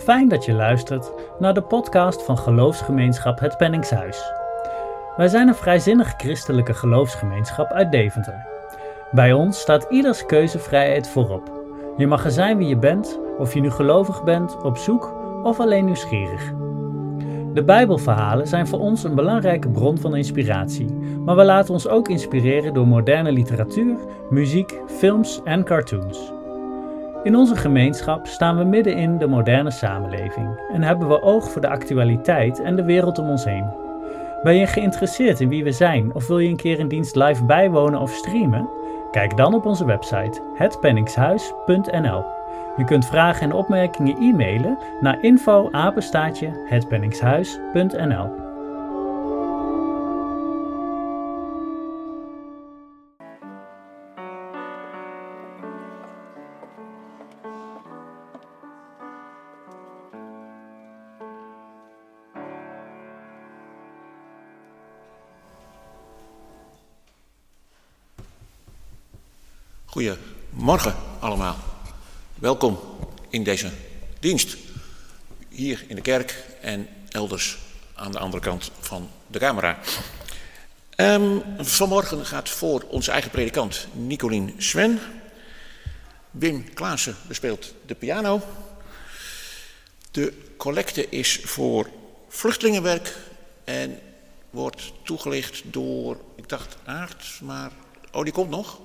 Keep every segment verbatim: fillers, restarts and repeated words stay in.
fijn dat je luistert naar de podcast van Geloofsgemeenschap Het Penningshuis. Wij zijn een vrijzinnig christelijke geloofsgemeenschap uit Deventer. Bij ons staat ieders keuzevrijheid voorop. Je mag er zijn wie je bent, of je nu gelovig bent, op zoek of alleen nieuwsgierig. De Bijbelverhalen zijn voor ons een belangrijke bron van inspiratie, maar we laten ons ook inspireren door moderne literatuur, muziek, films en cartoons. In onze gemeenschap staan we midden in de moderne samenleving en hebben we oog voor de actualiteit en de wereld om ons heen. Ben je geïnteresseerd in wie we zijn of wil je een keer een dienst live bijwonen of streamen? Kijk dan op onze website het penningshuis punt n l. Je kunt vragen en opmerkingen e-mailen naar info apenstaartje het penningshuis punt n l. Goedemorgen allemaal. Welkom in deze dienst. Hier in de kerk en elders aan de andere kant van de camera. Um, vanmorgen gaat voor onze eigen predikant Nicolien Swen. Wim Klaassen bespeelt de piano. De collecte is voor vluchtelingenwerk en wordt toegelicht door, ik dacht Aart, maar oh die komt nog.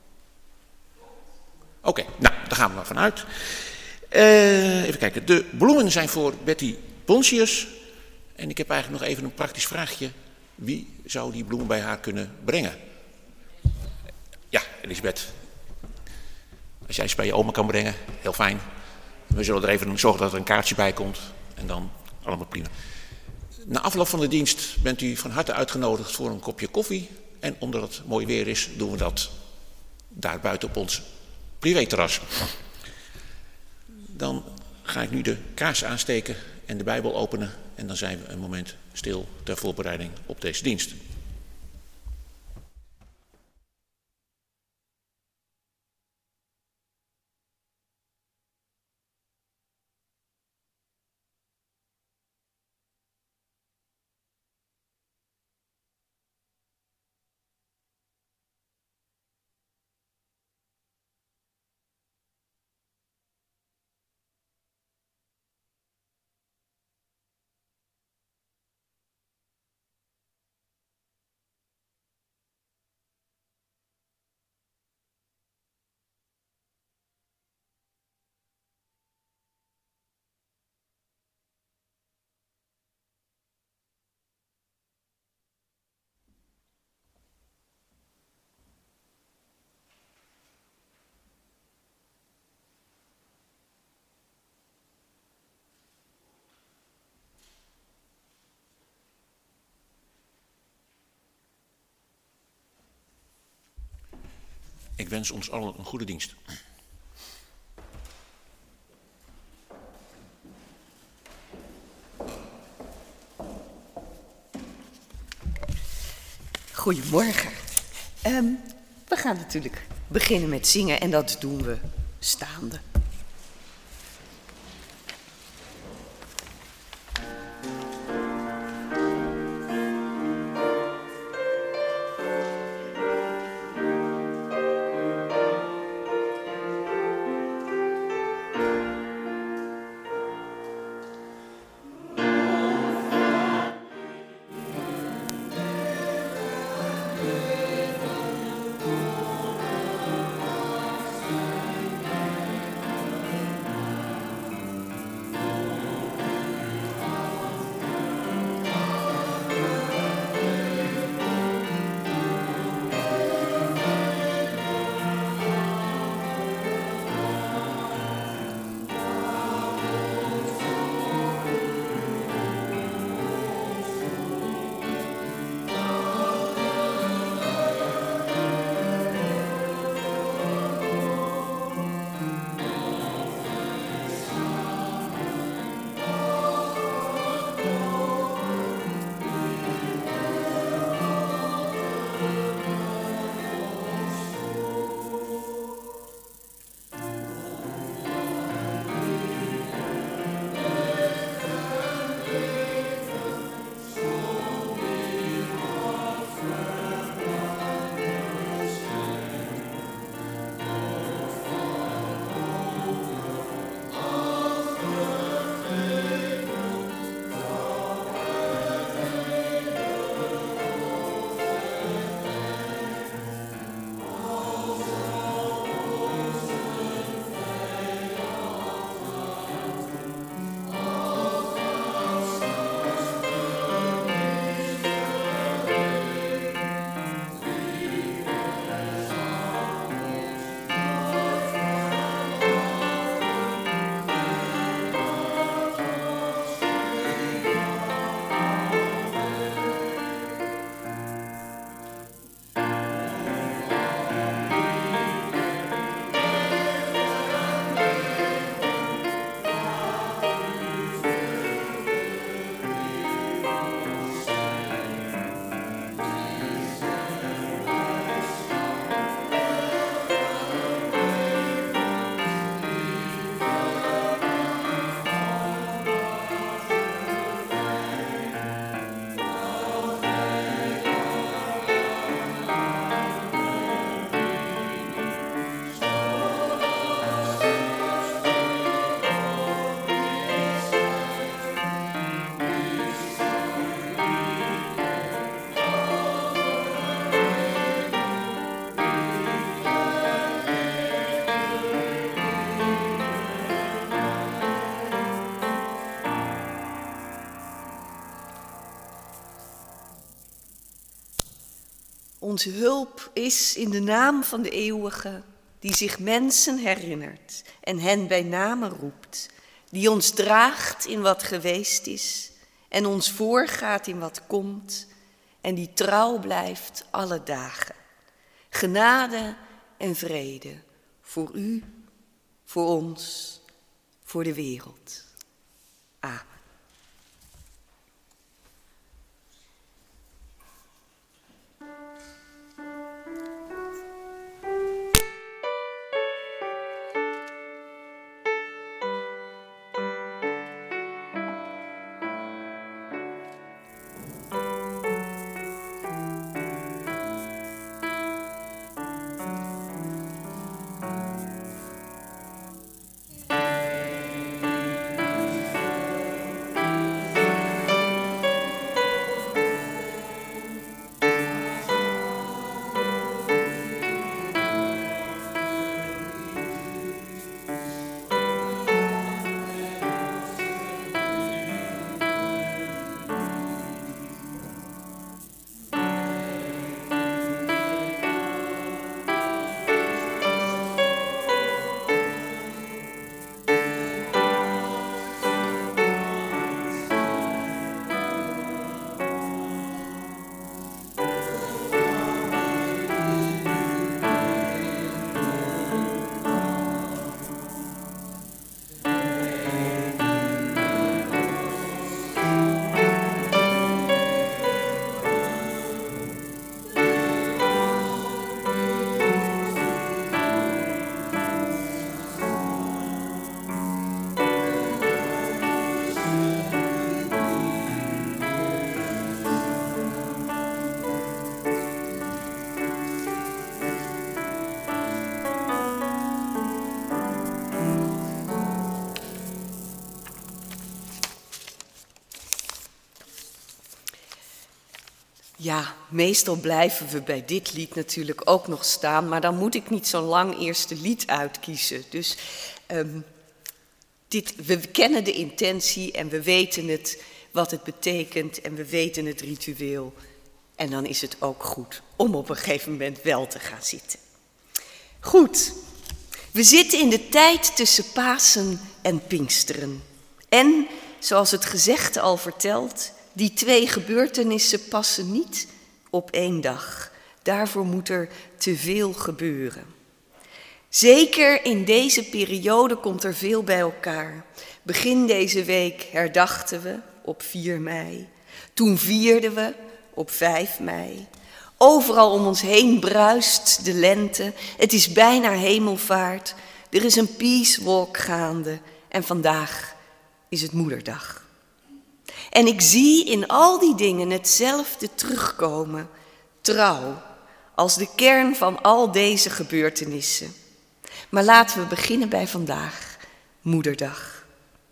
Oké, okay, nou, daar gaan we maar vanuit. Uh, even kijken, de bloemen zijn voor Betty Pontius. En ik heb eigenlijk nog even een praktisch vraagje. Wie zou die bloemen bij haar kunnen brengen? Ja, Elisabeth. Als jij ze bij je oma kan brengen, heel fijn. We zullen er even zorgen dat er een kaartje bij komt. En dan allemaal prima. Na afloop van de dienst bent u van harte uitgenodigd voor een kopje koffie. En omdat het mooi weer is, doen we dat daar buiten op ons privéterras. Dan ga ik nu de kaars aansteken en de Bijbel openen. En dan zijn we een moment stil ter voorbereiding op deze dienst. Ik wens ons allen een goede dienst. Goedemorgen. Um, we gaan natuurlijk beginnen met zingen en dat doen we staande. Onze hulp is in de naam van de eeuwige, die zich mensen herinnert en hen bij name roept, die ons draagt in wat geweest is en ons voorgaat in wat komt en die trouw blijft alle dagen. Genade en vrede voor u, voor ons, voor de wereld. Amen. Ja, meestal blijven we bij dit lied natuurlijk ook nog staan, maar dan moet ik niet zo lang eerst de lied uitkiezen. Dus um, dit, we kennen de intentie en we weten het, wat het betekent en we weten het ritueel. En dan is het ook goed om op een gegeven moment wel te gaan zitten. Goed, we zitten in de tijd tussen Pasen en Pinksteren. En, zoals het gezegde al vertelt, die twee gebeurtenissen passen niet op één dag. Daarvoor moet er te veel gebeuren. Zeker in deze periode komt er veel bij elkaar. Begin deze week herdachten we op vier mei. Toen vierden we op vijf mei. Overal om ons heen bruist de lente. Het is bijna hemelvaart. Er is een peace walk gaande. En vandaag is het Moederdag. En ik zie in al die dingen hetzelfde terugkomen. Trouw, als de kern van al deze gebeurtenissen. Maar laten we beginnen bij vandaag, Moederdag.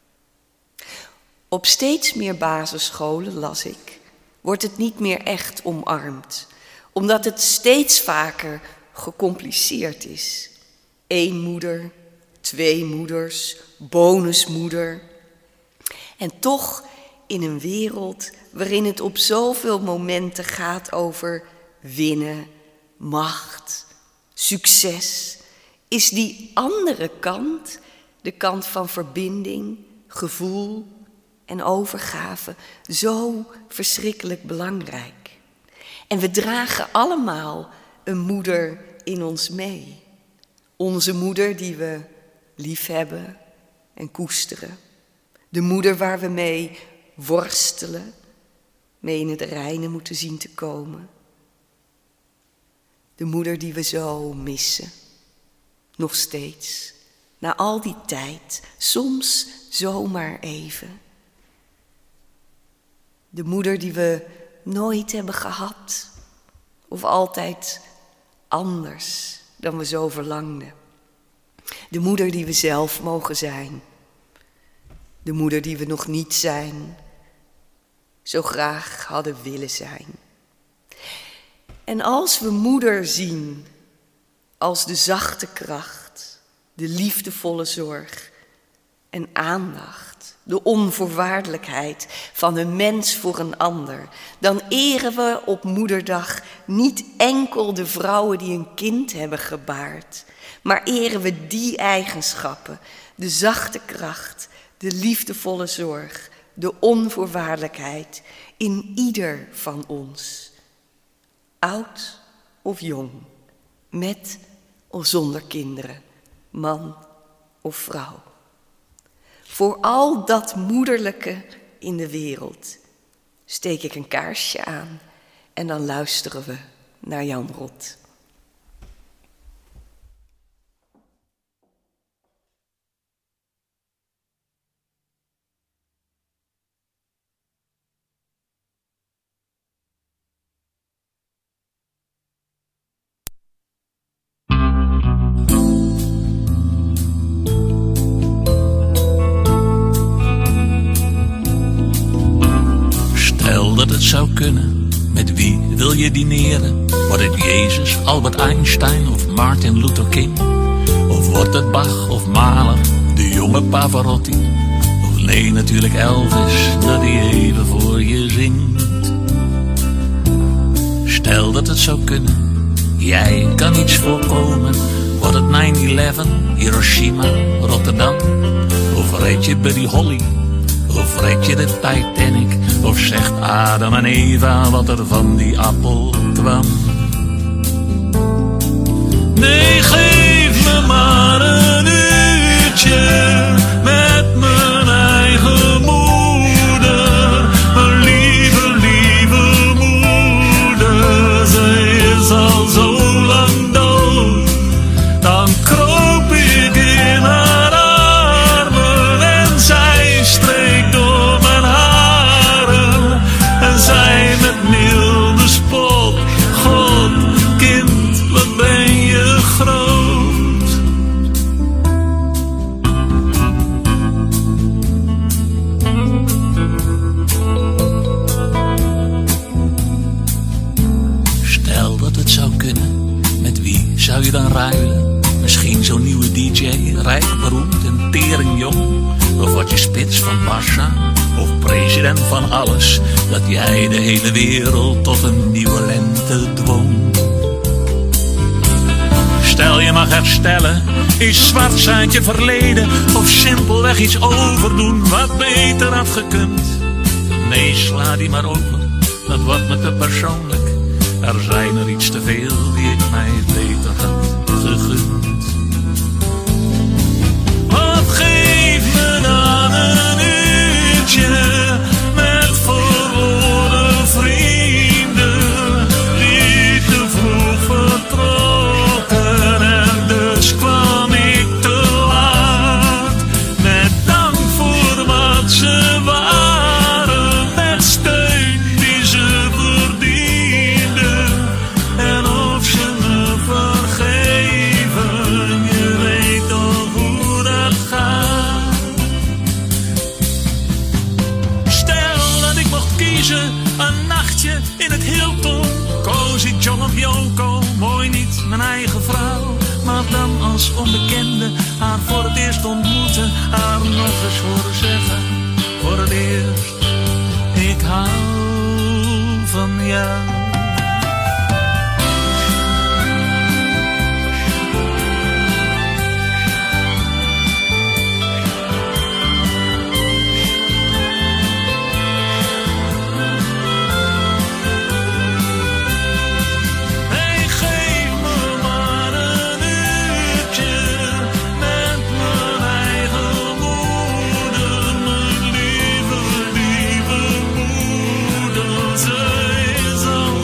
Op steeds meer basisscholen, las ik, wordt het niet meer echt omarmd. Omdat het steeds vaker gecompliceerd is. Eén moeder, twee moeders, bonusmoeder. En toch in een wereld waarin het op zoveel momenten gaat over winnen, macht, succes, is die andere kant, de kant van verbinding, gevoel en overgave, zo verschrikkelijk belangrijk. En we dragen allemaal een moeder in ons mee. Onze moeder die we lief hebben en koesteren. De moeder waar we mee worstelen, mee in het reine moeten zien te komen. De moeder die we zo missen, nog steeds, na al die tijd, soms zomaar even. De moeder die we nooit hebben gehad, of altijd anders dan we zo verlangden. De moeder die we zelf mogen zijn. De moeder die we nog niet zijn, zo graag hadden willen zijn. En als we moeder zien als de zachte kracht, de liefdevolle zorg en aandacht de onvoorwaardelijkheid van een mens voor een ander, dan eren we op Moederdag niet enkel de vrouwen die een kind hebben gebaard, maar eren we die eigenschappen, de zachte kracht, de liefdevolle zorg, de onvoorwaardelijkheid in ieder van ons, oud of jong, met of zonder kinderen, man of vrouw. Voor al dat moederlijke in de wereld steek ik een kaarsje aan en dan luisteren we naar Jan Rot. Dat het zou kunnen, met wie wil je dineren? Wordt het Jezus, Albert Einstein of Martin Luther King? Of wordt het Bach of Mahler, de jonge Pavarotti? Of nee, natuurlijk Elvis, dat hij even voor je zingt. Stel dat het zou kunnen, jij kan iets voorkomen. Wordt het nine eleven, Hiroshima, Rotterdam? Of red je Buddy Holly? Of red je de Titanic? Of zegt Adam en Eva wat er van die appel kwam? Nee, geef me maar een uurtje met mijn eigen moeder. Mijn lieve, lieve moeder. Zij is al zo lang dood. Dan kroop ik in haar armen en zij streek door mijn haren. En zij met milde spot: God, kind, wat ben je groot. Stel dat het zou kunnen, met wie zou je dan ruilen? Misschien zo'n nieuwe D J, rijk, beroemd en teringjong. Of word je spits van Barca, of president van alles, dat jij de hele wereld tot een nieuwe lente dwong. Stel je mag herstellen, is zwart zijn je verleden, of simpelweg iets overdoen wat beter had gekund. Nee, sla die maar over, dat wordt me te persoonlijk. Er zijn er iets te veel die ik mij beter had gegund. Wat geef me dan een uurtje met verloren vrienden die te vroeg vertrokken en dus kwam ik te laat. Met dank voor wat ze waren, met steun die ze verdienden. En of ze me vergeven, je weet toch hoe dat gaat. Stel dat ik mocht kiezen, een nachtje in het Hilton, Cozy John of Yoko, mooi niet, mijn eigen vrouw. Maar dan als onbekende haar voor het eerst ontmoeten, haar nog eens horen zeggen, voor het eerst, ik hou van jou. Hey, geef me maar een uurtje met mijn eigen moeder, mijn lieve, lieve moeder. Ze is al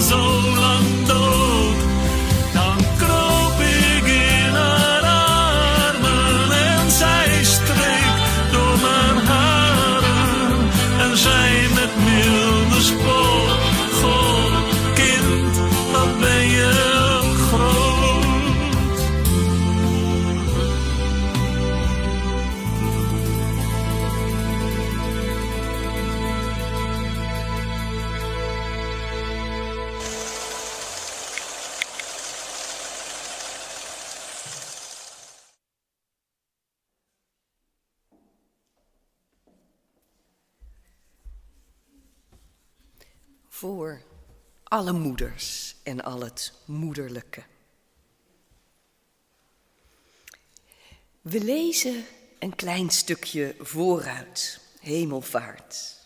voor alle moeders en al het moederlijke. We lezen een klein stukje vooruit, Hemelvaart.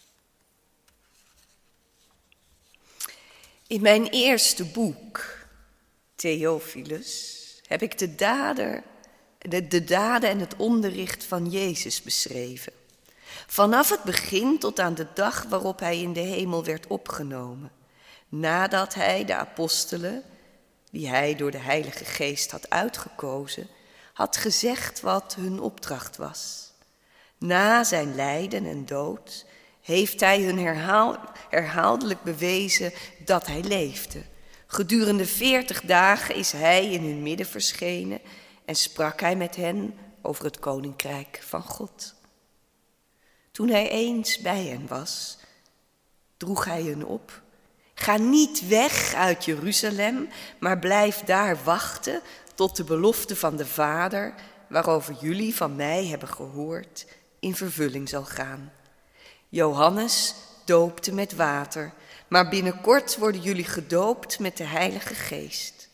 In mijn eerste boek, Theophilus, heb ik de, dader, de, de daden en het onderricht van Jezus beschreven. Vanaf het begin tot aan de dag waarop hij in de hemel werd opgenomen. Nadat hij de apostelen, die hij door de Heilige Geest had uitgekozen, had gezegd wat hun opdracht was. Na zijn lijden en dood heeft hij hun herhaal, herhaaldelijk bewezen dat hij leefde. Gedurende veertig dagen is hij in hun midden verschenen en sprak hij met hen over het koninkrijk van God. Toen hij eens bij hen was, droeg hij hen op: ga niet weg uit Jeruzalem, maar blijf daar wachten tot de belofte van de Vader, waarover jullie van mij hebben gehoord, in vervulling zal gaan. Johannes doopte met water, maar binnenkort worden jullie gedoopt met de Heilige Geest.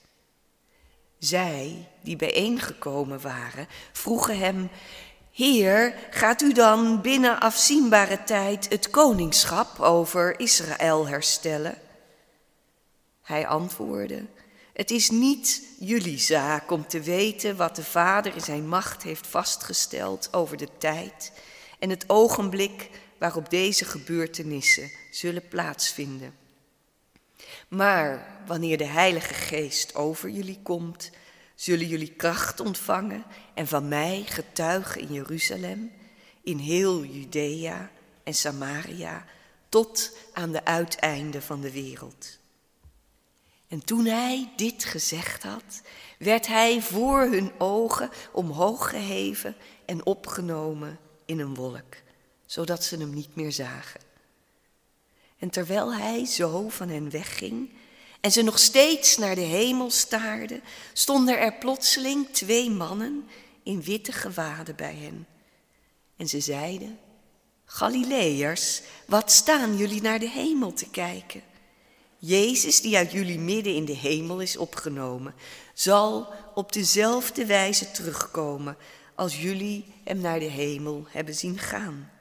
Zij, die bijeengekomen waren, vroegen hem: Heer, gaat u dan binnen afzienbare tijd het koningschap over Israël herstellen? Hij antwoordde: het is niet jullie zaak om te weten wat de Vader in zijn macht heeft vastgesteld over de tijd en het ogenblik waarop deze gebeurtenissen zullen plaatsvinden. Maar wanneer de Heilige Geest over jullie komt, zullen jullie kracht ontvangen en van mij getuigen in Jeruzalem, in heel Judea en Samaria, tot aan de uiteinden van de wereld. En toen hij dit gezegd had, werd hij voor hun ogen omhoog geheven en opgenomen in een wolk, zodat ze hem niet meer zagen. En terwijl hij zo van hen wegging en ze nog steeds naar de hemel staarden, stonden er plotseling twee mannen in witte gewaden bij hen. En ze zeiden: Galileërs, wat staan jullie naar de hemel te kijken? Jezus, die uit jullie midden in de hemel is opgenomen, zal op dezelfde wijze terugkomen als jullie hem naar de hemel hebben zien gaan.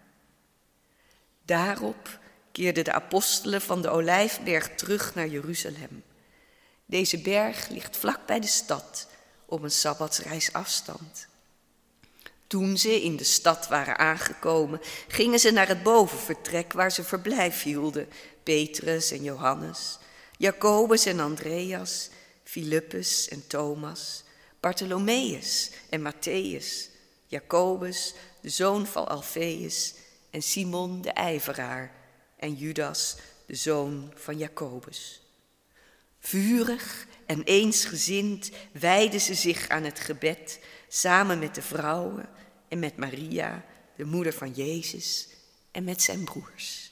Daarop keerden de apostelen van de Olijfberg terug naar Jeruzalem. Deze berg ligt vlak bij de stad, op een sabbatsreis afstand. Toen ze in de stad waren aangekomen, gingen ze naar het bovenvertrek waar ze verblijf hielden. Petrus en Johannes, Jacobus en Andreas, Filippus en Thomas, Bartholomeus en Matthäus, Jacobus, de zoon van Alfeus, en Simon de ijveraar, en Judas, de zoon van Jacobus. Vurig en eensgezind wijden ze zich aan het gebed, samen met de vrouwen en met Maria, de moeder van Jezus, en met zijn broers.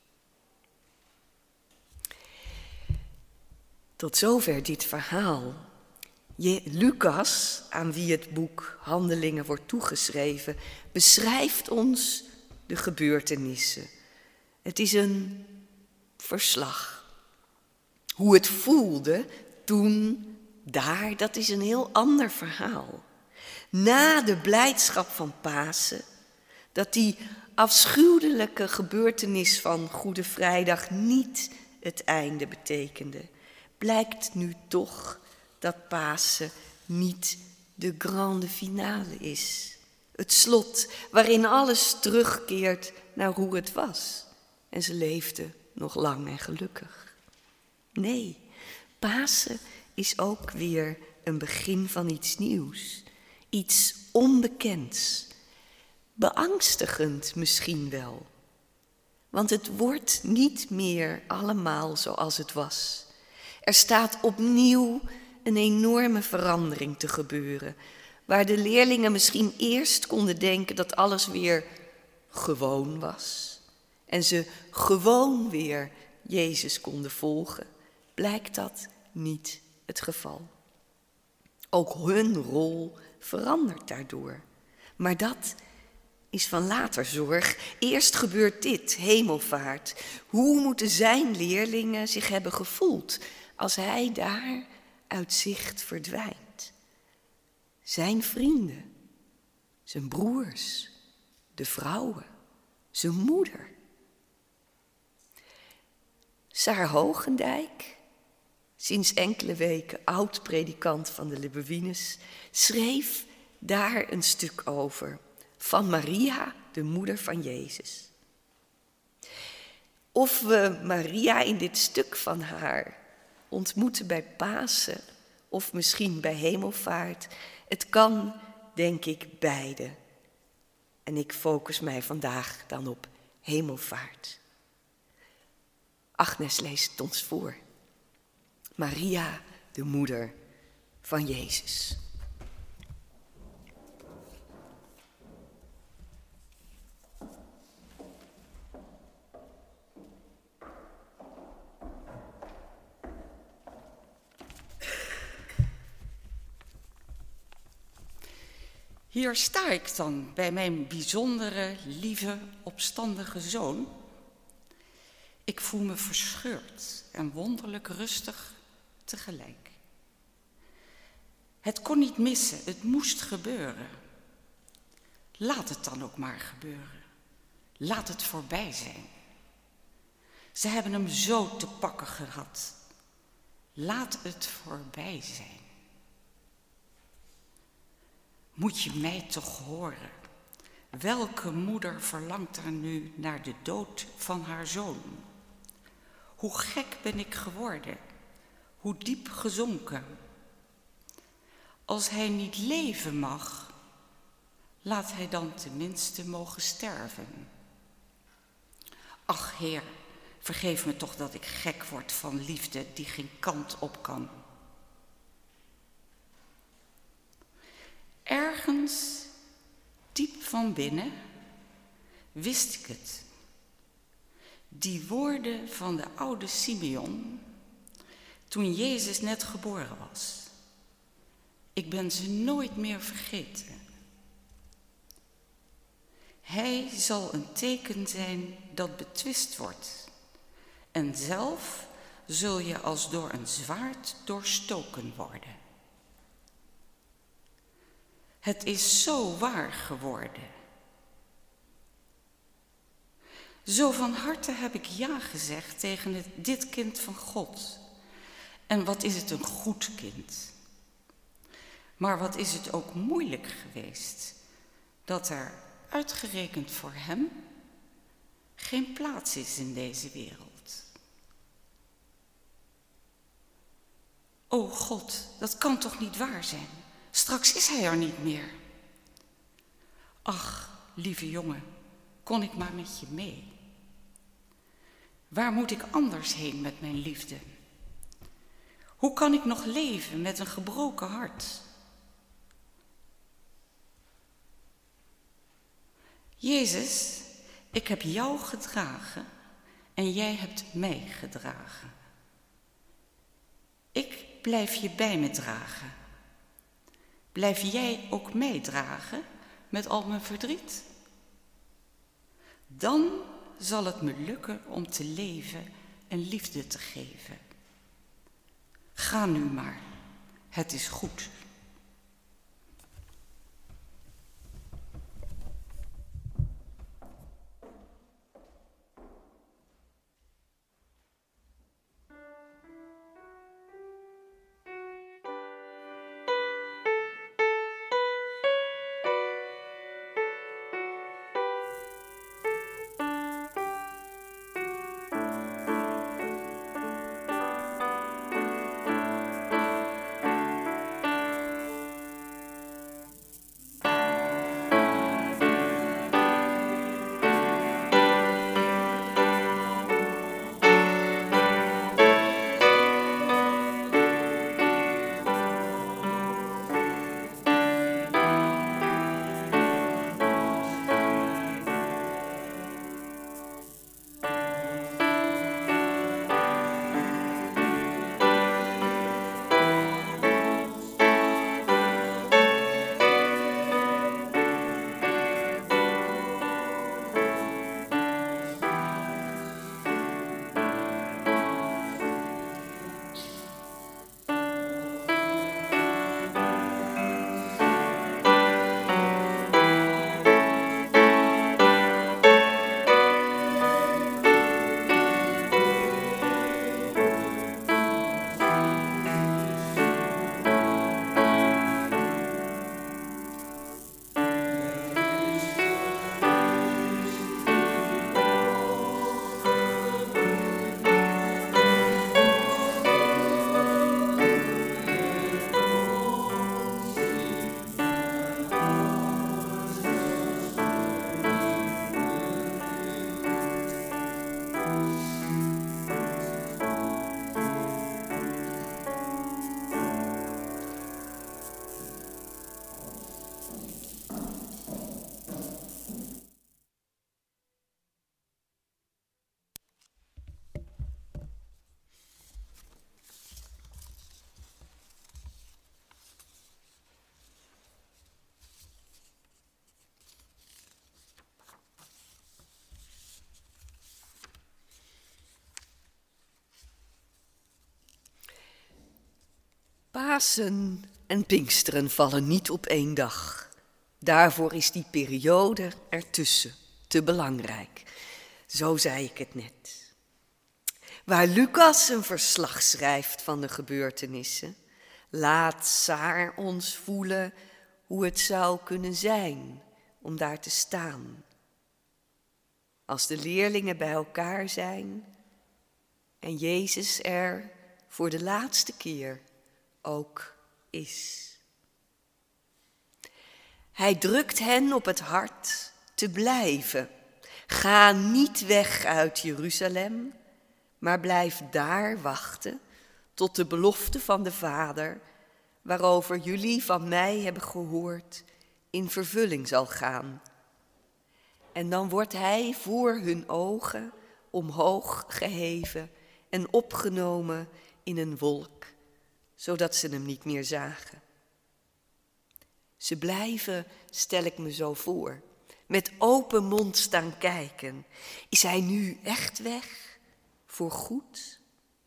Tot zover dit verhaal. Je, Lucas, aan wie het boek Handelingen wordt toegeschreven, beschrijft ons de gebeurtenissen. Het is een verslag. Hoe het voelde toen, daar, dat is een heel ander verhaal. Na de blijdschap van Pasen, dat die afschuwelijke gebeurtenis van Goede Vrijdag niet het einde betekende, blijkt nu toch dat Pasen niet de grande finale is. Het slot waarin alles terugkeert naar hoe het was. En ze leefden nog lang en gelukkig. Nee, Pasen is ook weer een begin van iets nieuws. Iets onbekends. Beangstigend misschien wel. Want het wordt niet meer allemaal zoals het was. Er staat opnieuw een enorme verandering te gebeuren, waar de leerlingen misschien eerst konden denken dat alles weer gewoon was en ze gewoon weer Jezus konden volgen, blijkt dat niet het geval. Ook hun rol verandert daardoor. Maar dat is van later zorg. Eerst gebeurt dit, hemelvaart. Hoe moeten zijn leerlingen zich hebben gevoeld als hij daar uit zicht verdwijnt? Zijn vrienden, zijn broers, de vrouwen, zijn moeder. Saar Hogendijk, sinds enkele weken oud-predikant van de Libbewines, schreef daar een stuk over. Van Maria, de moeder van Jezus. Of we Maria in dit stuk van haar ontmoeten bij Pasen of misschien bij Hemelvaart. Het kan, denk ik, beide. En ik focus mij vandaag dan op Hemelvaart. Agnes leest het ons voor. Maria, de moeder van Jezus. Hier sta ik dan bij mijn bijzondere, lieve, opstandige zoon. Ik voel me verscheurd en wonderlijk rustig tegelijk. Het kon niet missen, het moest gebeuren. Laat het dan ook maar gebeuren. Laat het voorbij zijn. Ze hebben hem zo te pakken gehad. Laat het voorbij zijn. Moet je mij toch horen? Welke moeder verlangt er nu naar de dood van haar zoon? Hoe gek ben ik geworden? Hoe diep gezonken? Als hij niet leven mag, laat hij dan tenminste mogen sterven. Ach, Heer, vergeef me toch dat ik gek word van liefde die geen kant op kan. Ergens, diep van binnen, wist ik het. Die woorden van de oude Simeon, toen Jezus net geboren was. Ik ben ze nooit meer vergeten. Hij zal een teken zijn dat betwist wordt. En zelf zul je als door een zwaard doorstoken worden. Het is zo waar geworden. Zo van harte heb ik ja gezegd tegen het, dit kind van God. En wat is het een goed kind. Maar wat is het ook moeilijk geweest dat er uitgerekend voor hem geen plaats is in deze wereld. O God, dat kan toch niet waar zijn? Straks is hij er niet meer. Ach, lieve jongen, kon ik maar met je mee. Waar moet ik anders heen met mijn liefde? Hoe kan ik nog leven met een gebroken hart? Jezus, ik heb jou gedragen en jij hebt mij gedragen. Ik blijf je bij me dragen. Blijf jij ook mij dragen met al mijn verdriet? Dan zal het me lukken om te leven en liefde te geven. Ga nu maar, het is goed. Pasen en Pinksteren vallen niet op één dag. Daarvoor is die periode ertussen te belangrijk. Zo zei ik het net. Waar Lucas een verslag schrijft van de gebeurtenissen, laat Saar ons voelen hoe het zou kunnen zijn om daar te staan. Als de leerlingen bij elkaar zijn en Jezus er voor de laatste keer ook is. Hij drukt hen op het hart te blijven. Ga niet weg uit Jeruzalem, maar blijf daar wachten tot de belofte van de Vader, waarover jullie van mij hebben gehoord, in vervulling zal gaan. En dan wordt hij voor hun ogen omhoog geheven en opgenomen in een wolk, zodat ze hem niet meer zagen. Ze blijven, stel ik me zo voor, met open mond staan kijken. Is hij nu echt weg, voor goed?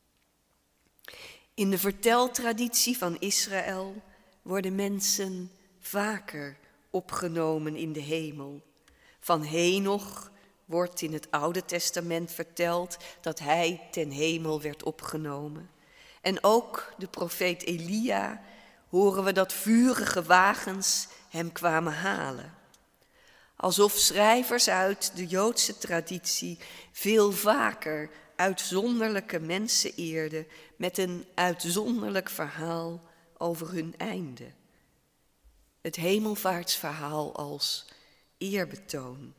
In de verteltraditie van Israël worden mensen vaker opgenomen in de hemel. Van Henoch wordt in het Oude Testament verteld dat hij ten hemel werd opgenomen. En ook de profeet Elia horen we dat vurige wagens hem kwamen halen. Alsof schrijvers uit de Joodse traditie veel vaker uitzonderlijke mensen eerden met een uitzonderlijk verhaal over hun einde. Het hemelvaartsverhaal als eerbetoon.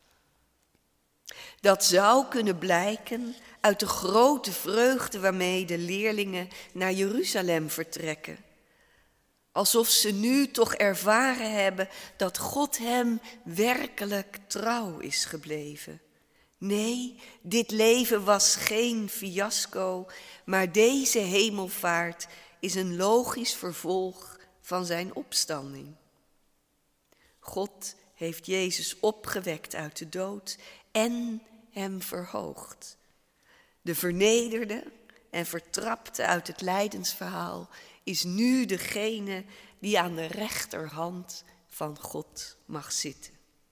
Dat zou kunnen blijken uit de grote vreugde waarmee de leerlingen naar Jeruzalem vertrekken. Alsof ze nu toch ervaren hebben dat God hem werkelijk trouw is gebleven. Nee, dit leven was geen fiasco, maar deze hemelvaart is een logisch vervolg van zijn opstanding. God heeft Jezus opgewekt uit de dood en hem verhoogd. De vernederde en vertrapte uit het lijdensverhaal is nu degene die aan de rechterhand van God mag zitten.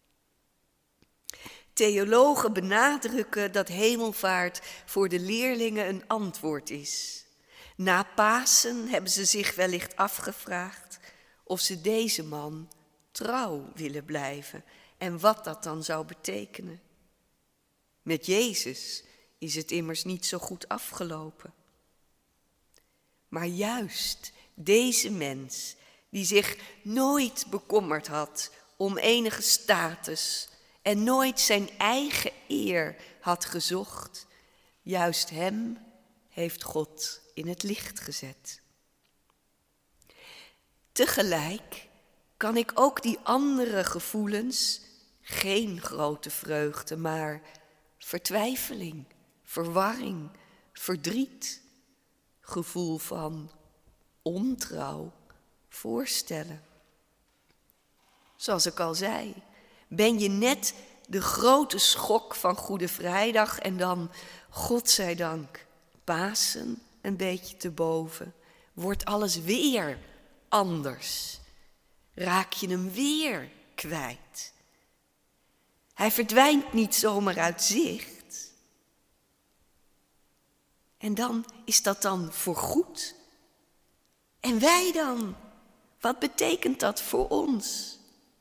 Theologen benadrukken dat hemelvaart voor de leerlingen een antwoord is. Na Pasen hebben ze zich wellicht afgevraagd of ze deze man trouw willen blijven en wat dat dan zou betekenen. Met Jezus is het immers niet zo goed afgelopen. Maar juist deze mens, die zich nooit bekommerd had om enige status en nooit zijn eigen eer had gezocht, juist hem heeft God in het licht gezet. Tegelijk kan ik ook die andere gevoelens, geen grote vreugde, maar vertwijfeling, verwarring, verdriet, gevoel van ontrouw voorstellen. Zoals ik al zei, ben je net de grote schok van Goede Vrijdag en dan, godzijdank, Pasen een beetje te boven, wordt alles weer anders. Raak je hem weer kwijt. Hij verdwijnt niet zomaar uit zicht. En dan is dat dan voorgoed. En wij dan? Wat betekent dat voor ons?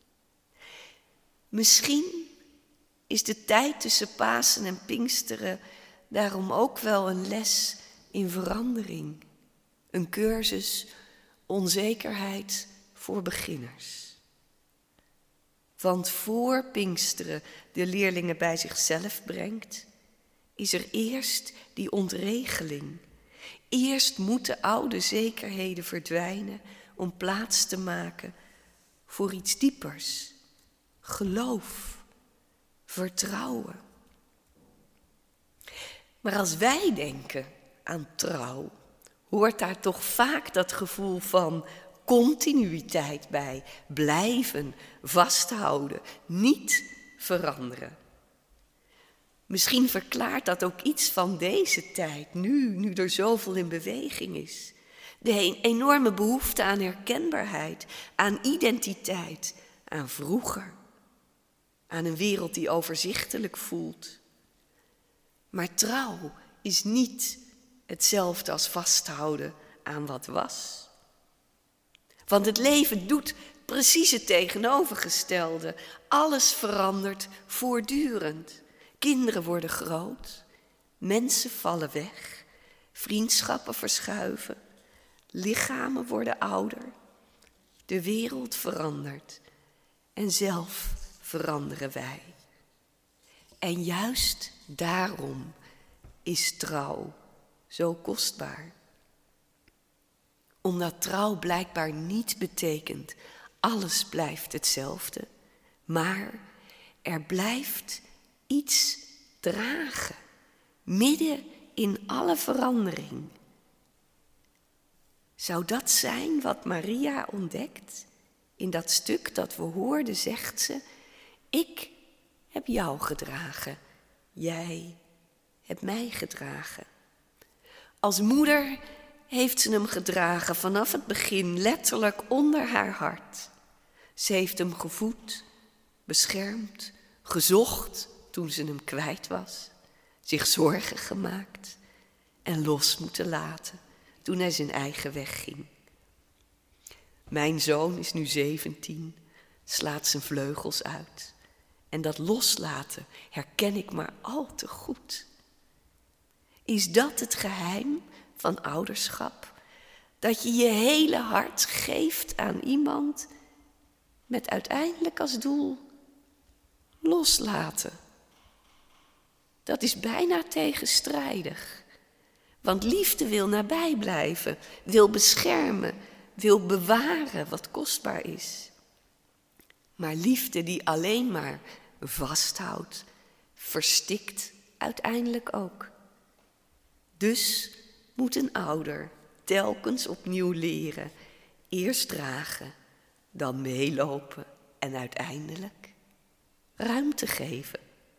Misschien is de tijd tussen Pasen en Pinksteren daarom ook wel een les in verandering. Een cursus onzekerheid voor beginners. Want voor Pinksteren de leerlingen bij zichzelf brengt, is er eerst die ontregeling. Eerst moeten oude zekerheden verdwijnen om plaats te maken voor iets diepers. Geloof, vertrouwen. Maar als wij denken aan trouw, hoort daar toch vaak dat gevoel van continuïteit bij. Blijven, vasthouden, niet veranderen. Misschien verklaart dat ook iets van deze tijd, nu, nu er zoveel in beweging is. De enorme behoefte aan herkenbaarheid, aan identiteit, aan vroeger. Aan een wereld die overzichtelijk voelt. Maar trouw is niet hetzelfde als vasthouden aan wat was. Want het leven doet precies het tegenovergestelde. Alles verandert voortdurend. Kinderen worden groot, mensen vallen weg, vriendschappen verschuiven, lichamen worden ouder. De wereld verandert en zelf veranderen wij. En juist daarom is trouw zo kostbaar. Omdat trouw blijkbaar niet betekent alles blijft hetzelfde, maar er blijft iets dragen, midden in alle verandering. Zou dat zijn wat Maria ontdekt? In dat stuk dat we hoorden zegt ze, ik heb jou gedragen, jij hebt mij gedragen. Als moeder heeft ze hem gedragen vanaf het begin, letterlijk onder haar hart. Ze heeft hem gevoed, beschermd, gezocht toen ze hem kwijt was, zich zorgen gemaakt en los moeten laten toen hij zijn eigen weg ging. Mijn zoon is nu zeventien, slaat zijn vleugels uit. En dat loslaten herken ik maar al te goed. Is dat het geheim van ouderschap? Dat je je hele hart geeft aan iemand met uiteindelijk als doel loslaten. Dat is bijna tegenstrijdig. Want liefde wil nabij blijven, wil beschermen, wil bewaren wat kostbaar is. Maar liefde die alleen maar vasthoudt, verstikt uiteindelijk ook. Dus moet een ouder telkens opnieuw leren, eerst dragen, dan meelopen en uiteindelijk ruimte geven.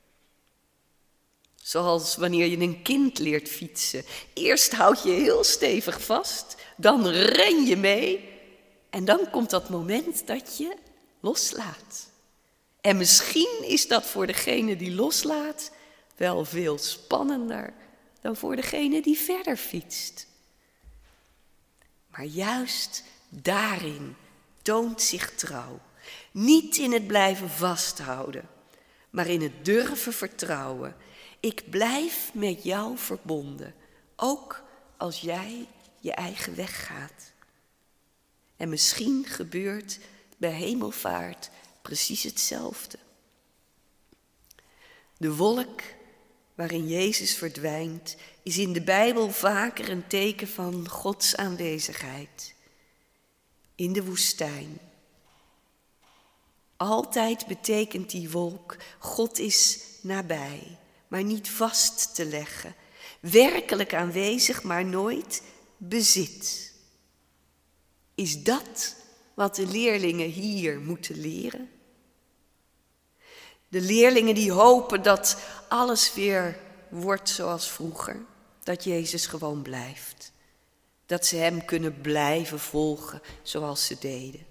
Zoals wanneer je een kind leert fietsen. Eerst houd je heel stevig vast, dan ren je mee en dan komt dat moment dat je loslaat. En misschien is dat voor degene die loslaat wel veel spannender dan voor degene die verder fietst. Maar juist daarin toont zich trouw. Niet in het blijven vasthouden, maar in het durven vertrouwen. Ik blijf met jou verbonden, ook als jij je eigen weg gaat. En misschien gebeurt bij hemelvaart precies hetzelfde. De wolk waarin Jezus verdwijnt, is in de Bijbel vaker een teken van Gods aanwezigheid. In de woestijn. Altijd betekent die wolk, God is nabij, maar niet vast te leggen. Werkelijk aanwezig, maar nooit bezit. Is dat wat de leerlingen hier moeten leren? De leerlingen die hopen dat alles weer wordt zoals vroeger. Dat Jezus gewoon blijft. Dat ze hem kunnen blijven volgen zoals ze deden.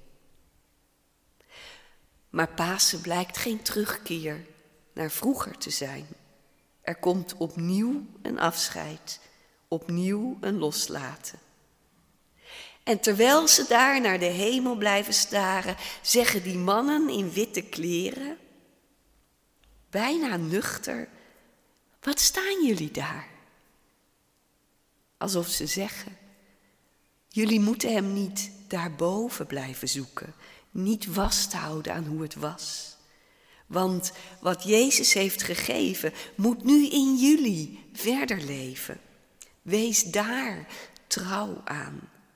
Maar Pasen blijkt geen terugkeer naar vroeger te zijn. Er komt opnieuw een afscheid, opnieuw een loslaten. En terwijl ze daar naar de hemel blijven staren, zeggen die mannen in witte kleren, bijna nuchter, wat staan jullie daar? Alsof ze zeggen, jullie moeten hem niet daarboven blijven zoeken, niet vasthouden aan hoe het was. Want wat Jezus heeft gegeven, moet nu in jullie verder leven. Wees daar trouw aan.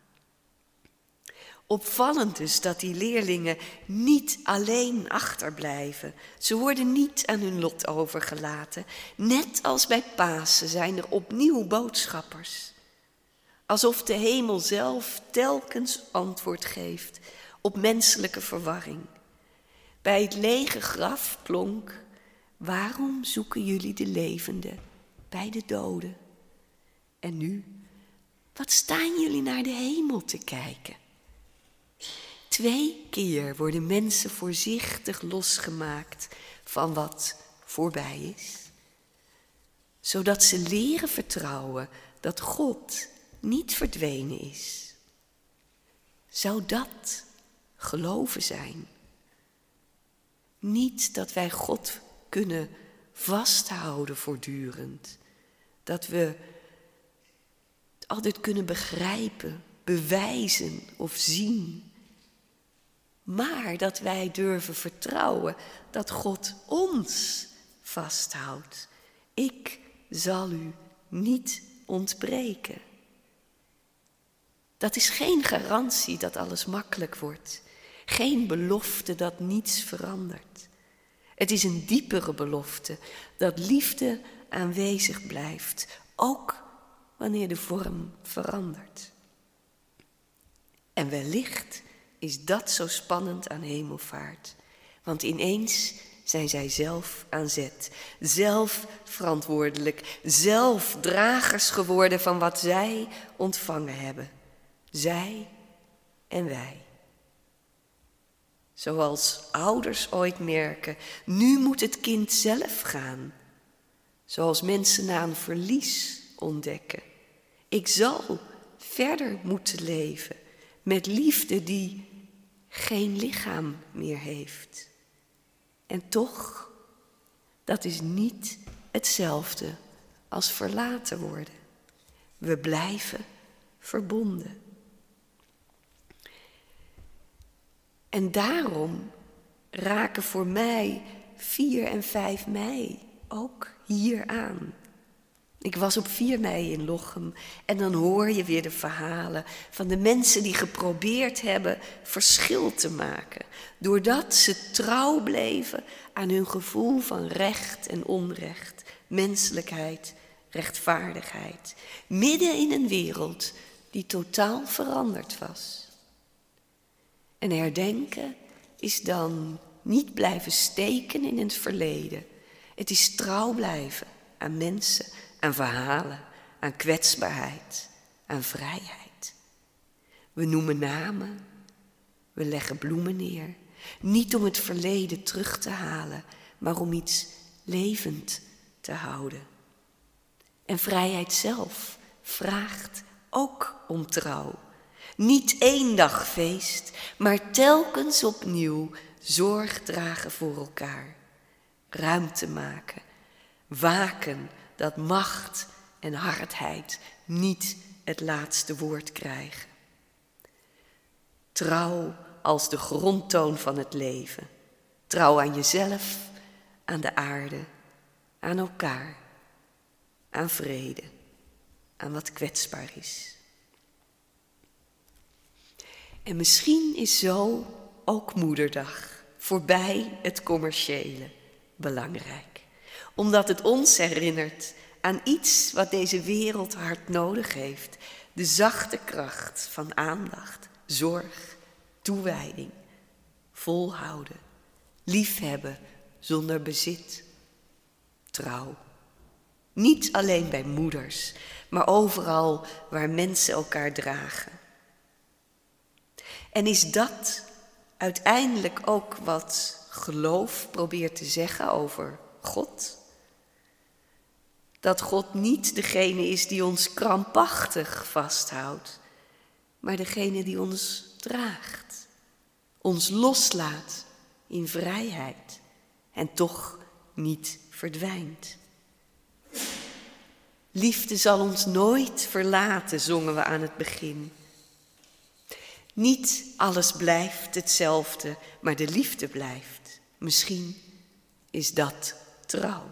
Opvallend dus dat die leerlingen niet alleen achterblijven. Ze worden niet aan hun lot overgelaten. Net als bij Pasen zijn er opnieuw boodschappers. Alsof de hemel zelf telkens antwoord geeft op menselijke verwarring. Bij het lege graf klonk, waarom zoeken jullie de levenden bij de doden? En nu, Wat staan jullie naar de hemel te kijken? Twee keer worden mensen voorzichtig losgemaakt van wat voorbij is, zodat ze leren vertrouwen dat God niet verdwenen is. Zou dat geloven zijn? Niet dat wij God kunnen vasthouden voortdurend, dat we het altijd kunnen begrijpen, bewijzen of zien, maar dat wij durven vertrouwen dat God ons vasthoudt. Ik zal u niet ontbreken. Dat is geen garantie dat alles makkelijk wordt. Geen belofte dat niets verandert. Het is een diepere belofte dat liefde aanwezig blijft, ook wanneer de vorm verandert. En wellicht is dat zo spannend aan hemelvaart, want ineens zijn zij zelf aan zet, zelf verantwoordelijk, zelf dragers geworden van wat zij ontvangen hebben. Zij en wij. Zoals ouders ooit merken, nu moet het kind zelf gaan. Zoals mensen na een verlies ontdekken. Ik zal verder moeten leven met liefde die geen lichaam meer heeft. En toch, dat is niet hetzelfde als verlaten worden. We blijven verbonden. En daarom raken voor mij vier en vijf mei ook hier aan. Ik was op vier mei in Lochem en dan hoor je weer de verhalen van de mensen die geprobeerd hebben verschil te maken. Doordat ze trouw bleven aan hun gevoel van recht en onrecht, menselijkheid, rechtvaardigheid. Midden in een wereld die totaal veranderd was. En herdenken is dan niet blijven steken in het verleden. Het is trouw blijven aan mensen, aan verhalen, aan kwetsbaarheid, aan vrijheid. We noemen namen, we leggen bloemen neer. Niet om het verleden terug te halen, maar om iets levend te houden. En vrijheid zelf vraagt ook om trouw. Niet één dag feest, maar telkens opnieuw zorg dragen voor elkaar. Ruimte maken, waken dat macht en hardheid niet het laatste woord krijgen. Trouw als de grondtoon van het leven. Trouw aan jezelf, aan de aarde, aan elkaar, aan vrede, aan wat kwetsbaar is. En misschien is zo ook Moederdag, voorbij het commerciële, belangrijk. Omdat het ons herinnert aan iets wat deze wereld hard nodig heeft. De zachte kracht van aandacht, zorg, toewijding, volhouden, liefhebben zonder bezit, trouw. Niet alleen bij moeders, maar overal waar mensen elkaar dragen. En is dat uiteindelijk ook wat geloof probeert te zeggen over God? Dat God niet degene is die ons krampachtig vasthoudt, maar degene die ons draagt, ons loslaat in vrijheid en toch niet verdwijnt. Liefde zal ons nooit verlaten, zongen we aan het begin. Niet alles blijft hetzelfde, maar de liefde blijft. Misschien is dat trouw.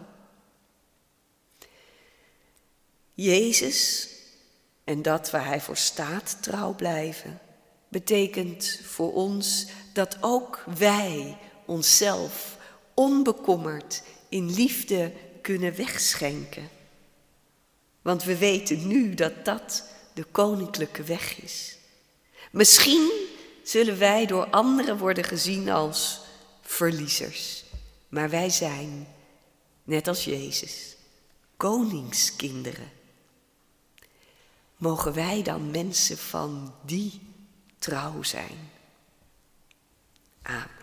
Jezus en dat waar hij voor staat, trouw blijven, betekent voor ons dat ook wij onszelf onbekommerd in liefde kunnen wegschenken. Want we weten nu dat dat de koninklijke weg is. Misschien zullen wij door anderen worden gezien als verliezers. Maar wij zijn, net als Jezus, koningskinderen. mogen wij dan mensen van die trouw zijn. Amen.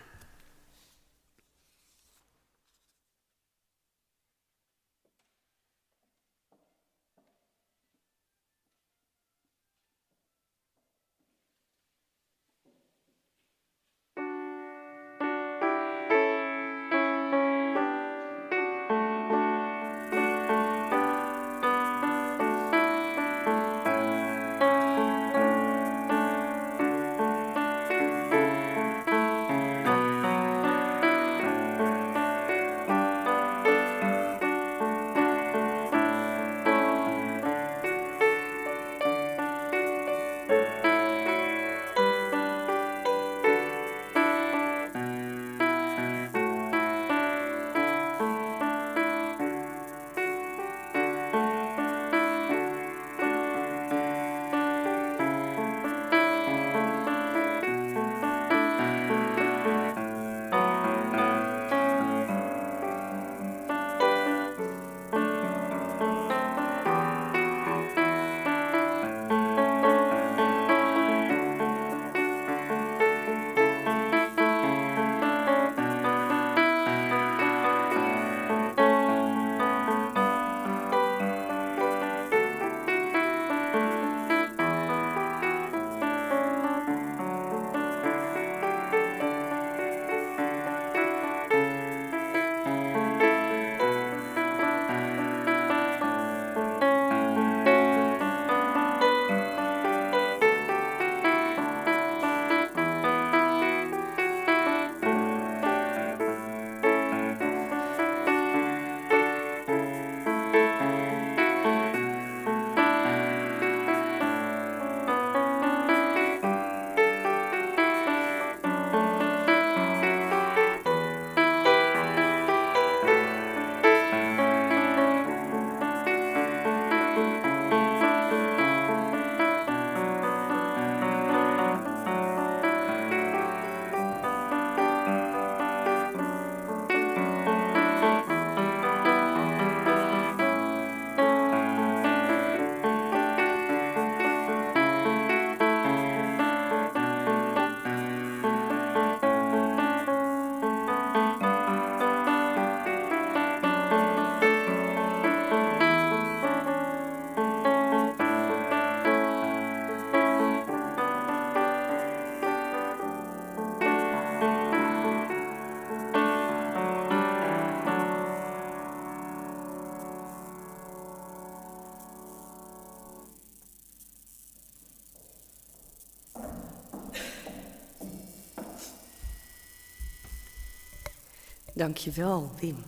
Dankjewel, Wim.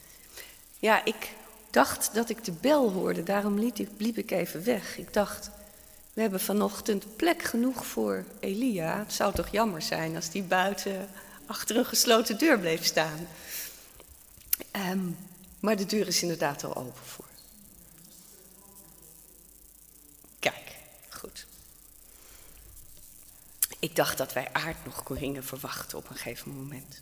Ja, ik dacht dat ik de bel hoorde, daarom liep ik, liep ik even weg. Ik dacht, we hebben vanochtend plek genoeg voor Elia. Het zou toch jammer zijn als die buiten achter een gesloten deur bleef staan. Um, maar de deur is inderdaad al open voor. Kijk, goed. Ik dacht dat wij Aart nog Corinne verwachten op een gegeven moment.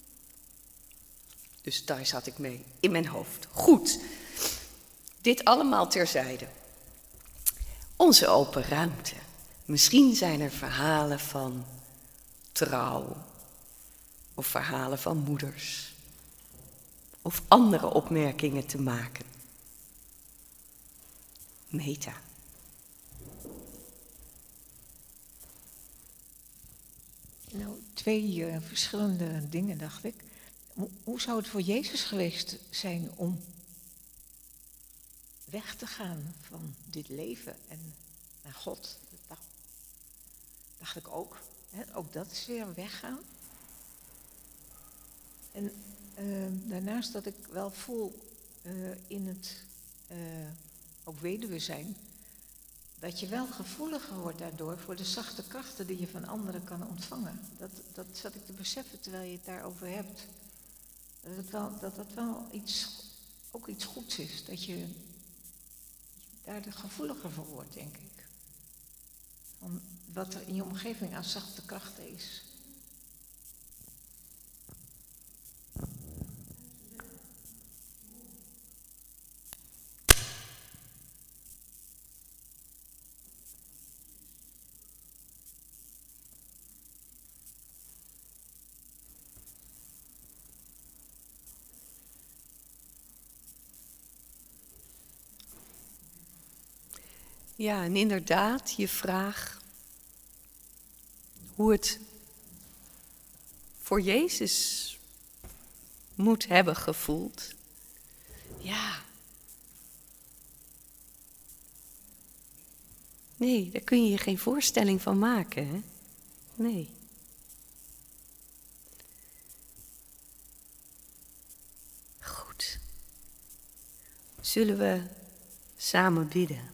Dus daar zat ik mee in mijn hoofd. Goed, dit allemaal terzijde. Onze open ruimte. Misschien zijn er verhalen van trouw. Of verhalen van moeders. Of andere opmerkingen te maken. Meta. Nou, twee uh, verschillende dingen, dacht ik. Hoe, hoe zou het voor Jezus geweest zijn om weg te gaan van dit leven en naar God? Dat dacht, dacht ik ook. Hè? Ook dat is weer weggaan. En uh, daarnaast dat ik wel voel uh, in het uh, ook weduwe zijn, dat je wel gevoeliger wordt daardoor voor de zachte krachten die je van anderen kan ontvangen. Dat, dat zat ik te beseffen terwijl je het daarover hebt. Dat het wel, dat dat wel iets, ook iets goeds is. Dat je daar de gevoeliger voor wordt, denk ik. Van wat er in je omgeving aan zachte krachten is. Ja, en inderdaad, je vraag hoe het voor Jezus moet hebben gevoeld. Ja. Nee, daar kun je je geen voorstelling van maken, hè? Nee. Goed. Zullen we samen bidden?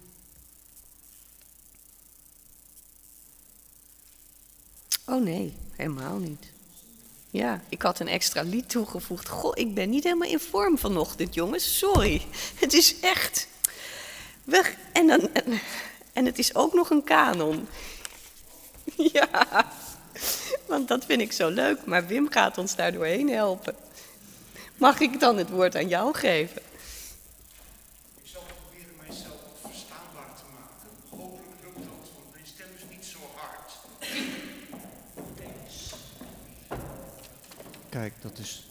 Oh nee, helemaal niet. Ja, ik had een extra lied toegevoegd. Goh, ik ben niet helemaal in vorm vanochtend, jongens. Sorry. Het is echt weg. En, dan, en, en het is ook nog een kanon. Ja, want dat vind ik zo leuk. Maar Wim gaat ons daar doorheen helpen. Mag ik dan het woord aan jou geven? Ik zal proberen mijzelf verstaanbaar te maken. Hopelijk lukt dat, want mijn stem is niet zo hard. Kijk, dat is...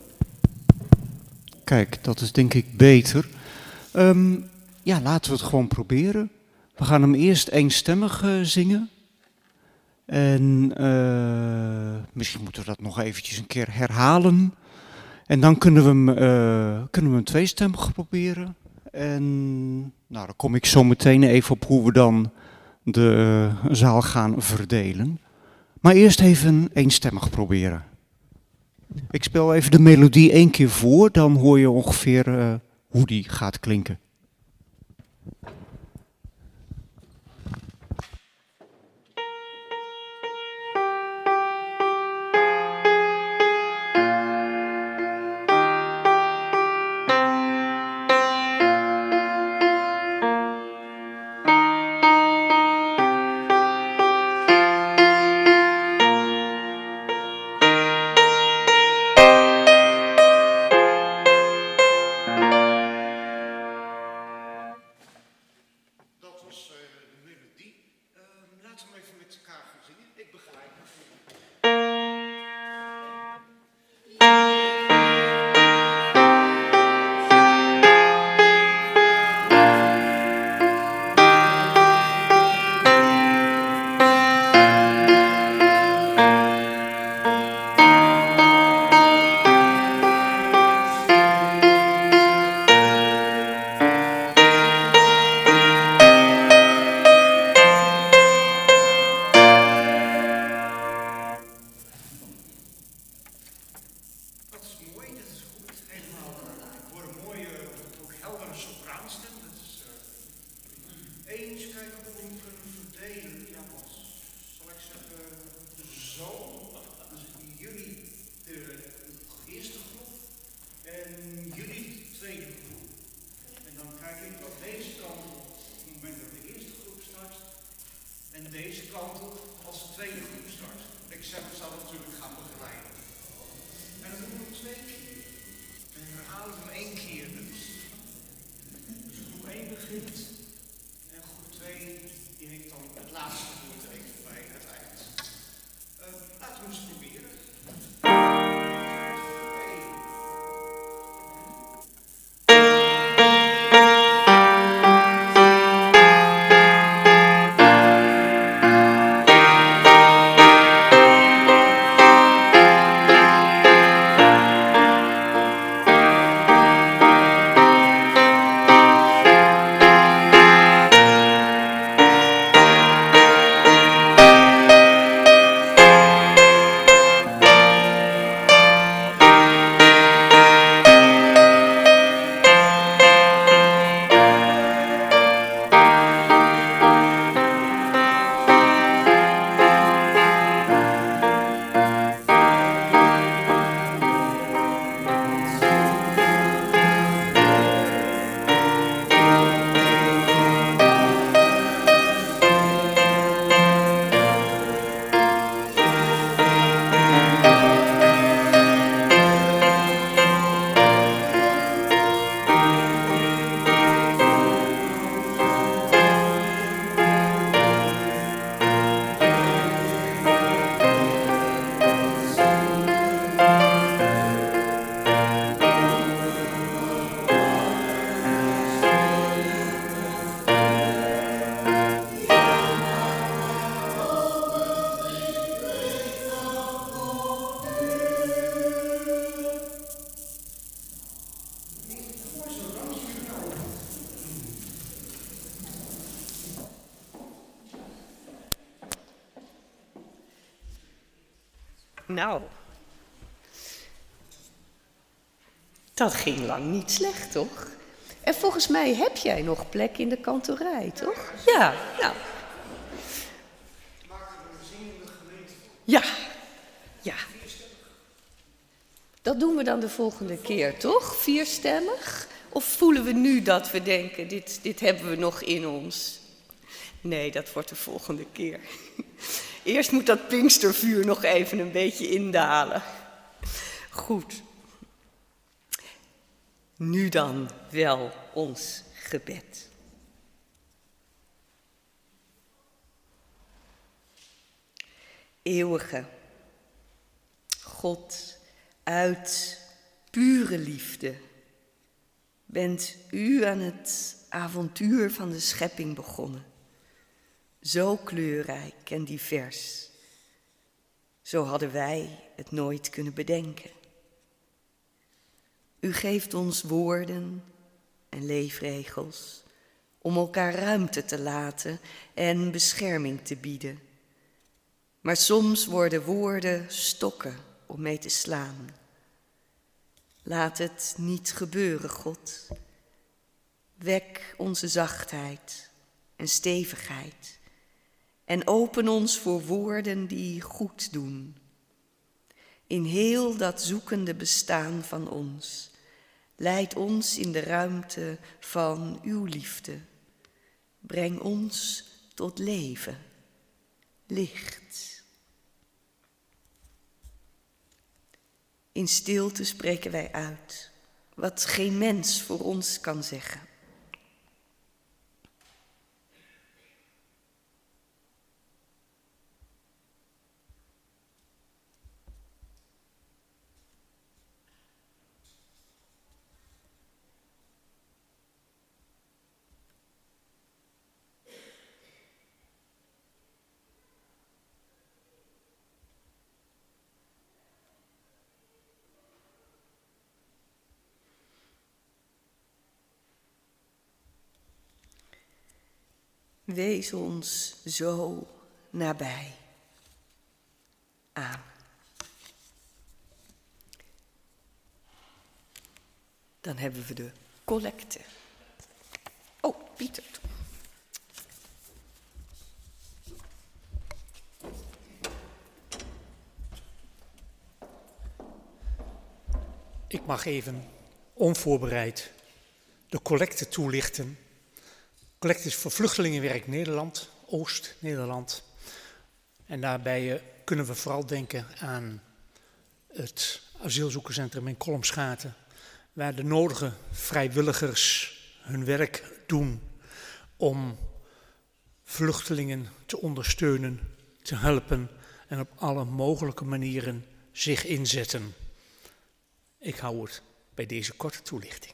Kijk, dat is denk ik beter. Um, ja, laten we het gewoon proberen. We gaan hem eerst eenstemmig uh, zingen. En uh, misschien moeten we dat nog eventjes een keer herhalen. En dan kunnen we hem, uh, kunnen we hem tweestemmig proberen. En nou, dan kom ik zo meteen even op hoe we dan de uh, zaal gaan verdelen. Maar eerst even eenstemmig proberen. Ik speel even de melodie één keer voor, dan hoor je ongeveer uh, hoe die gaat klinken. Nou, dat ging lang niet slecht, toch? En volgens mij heb jij nog plek in de kantorij, toch? Ja, nou. Ja, ja. Dat doen we dan de volgende keer, toch? Vierstemmig? Of voelen we nu dat we denken, dit, dit hebben we nog in ons? Nee, dat wordt de volgende keer. Eerst moet dat Pinkstervuur nog even een beetje indalen. Goed. Nu dan wel ons gebed. Eeuwige God, uit pure liefde bent u aan het avontuur van de schepping begonnen. Zo kleurrijk en divers. Zo hadden wij het nooit kunnen bedenken. U geeft ons woorden en leefregels om elkaar ruimte te laten en bescherming te bieden. Maar soms worden woorden stokken om mee te slaan. Laat het niet gebeuren, God. Wek onze zachtheid en stevigheid en open ons voor woorden die goed doen. In heel dat zoekende bestaan van ons, leid ons in de ruimte van uw liefde. Breng ons tot leven, licht. In stilte spreken wij uit wat geen mens voor ons kan zeggen. Wees ons zo nabij. Amen. Dan hebben we de collecte. Oh, Pieter. Ik mag even onvoorbereid de collecte toelichten. Collecte is voor Vluchtelingenwerk Nederland, Oost-Nederland. En daarbij kunnen we vooral denken aan het asielzoekerscentrum in Kolmsgaten, waar de nodige vrijwilligers hun werk doen om vluchtelingen te ondersteunen, te helpen en op alle mogelijke manieren zich inzetten. Ik hou het bij deze korte toelichting.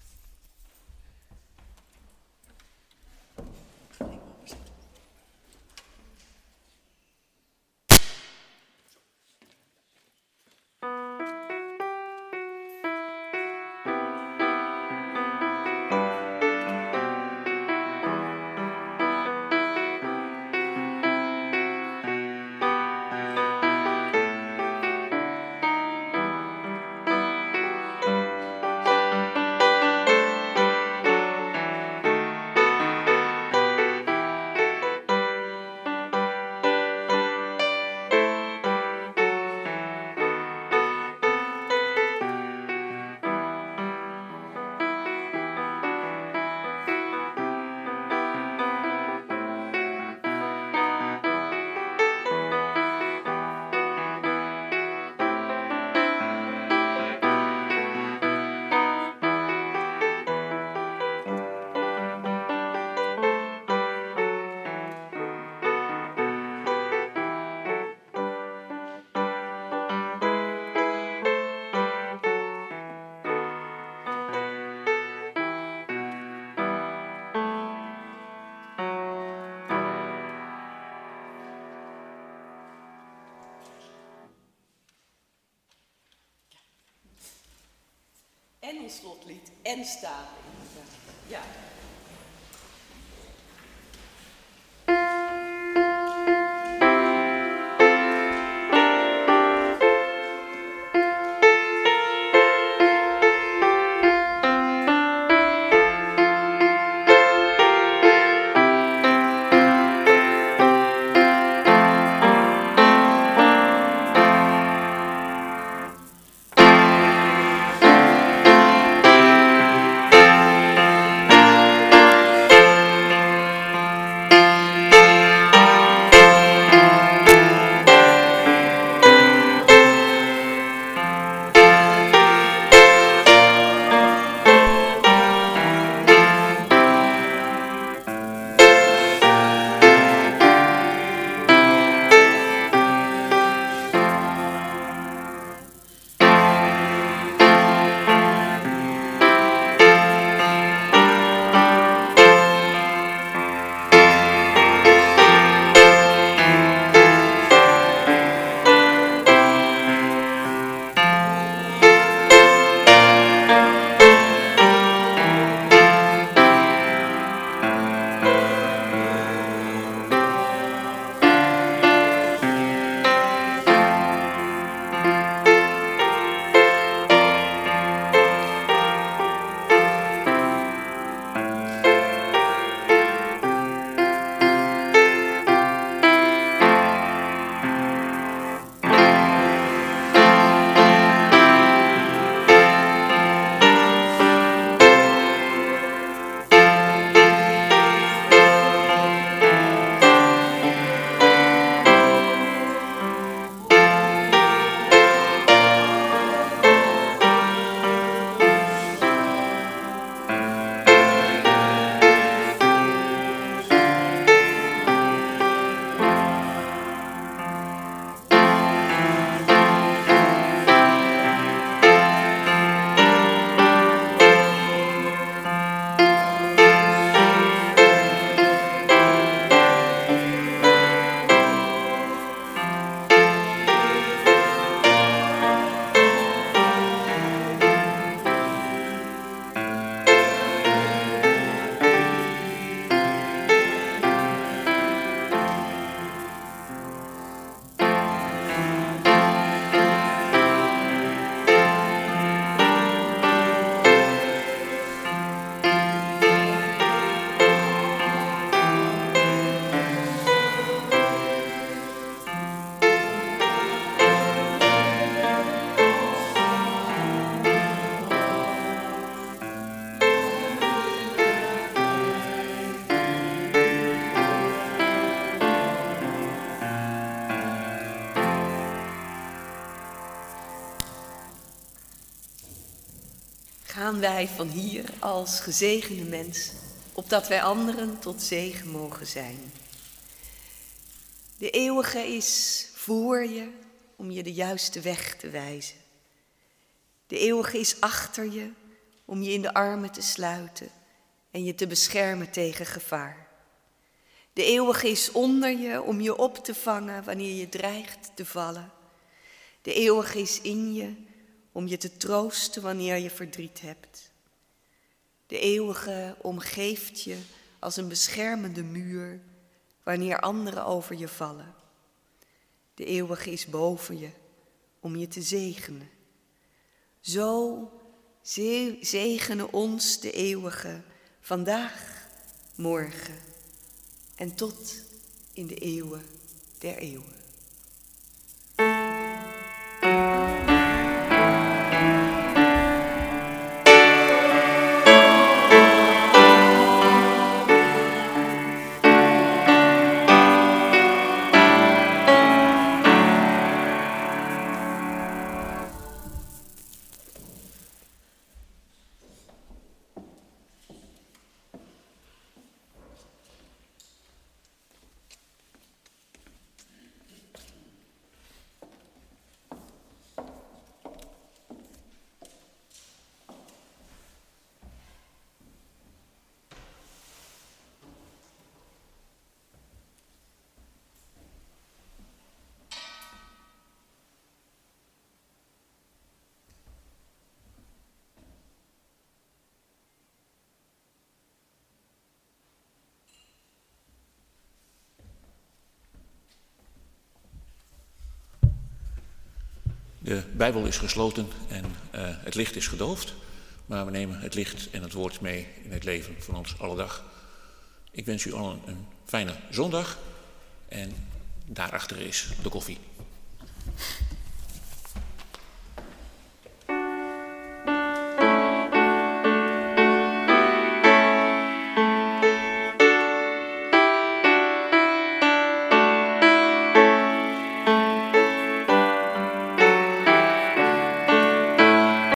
En een slotlied en staveling. Ja. gaan wij van hier als gezegende mensen, opdat wij anderen tot zegen mogen zijn. De eeuwige is voor je om je de juiste weg te wijzen. De eeuwige is achter je om je in de armen te sluiten en je te beschermen tegen gevaar. De eeuwige is onder je om je op te vangen wanneer je dreigt te vallen. De eeuwige is in je om je te troosten wanneer je verdriet hebt. De eeuwige omgeeft je als een beschermende muur wanneer anderen over je vallen. De eeuwige is boven je om je te zegenen. Zo zegenen ons de eeuwige vandaag, morgen en tot in de eeuwen der eeuwen. De Bijbel is gesloten en uh, het licht is gedoofd, maar we nemen het licht en het woord mee in het leven van ons alledag. Ik wens u allen een fijne zondag en daarachter is de koffie.